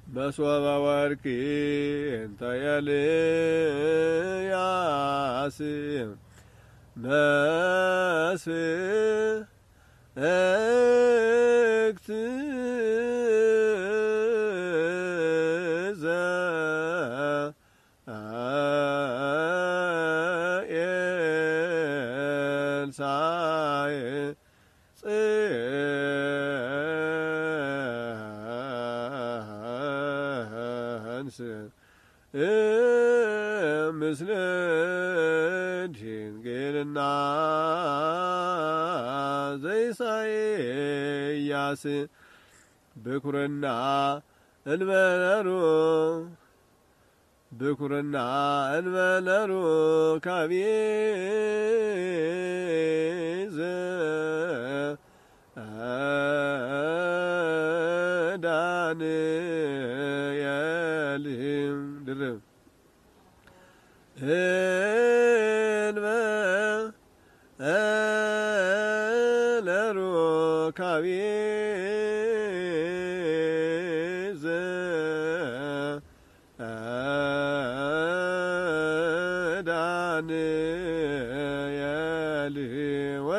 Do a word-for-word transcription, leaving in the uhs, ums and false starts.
በሶበ ወርቂ እንተ ኤልያስ መስእክት ዘኤልሳዕ ጽንስ ምስለ ድንግልና ዘኢሳይያስ ብኩርና እንበለሩ ብኩርና እንበለሩ ካቤ ዳንኤል ድርብ እንበለሩ ካቤ ዘ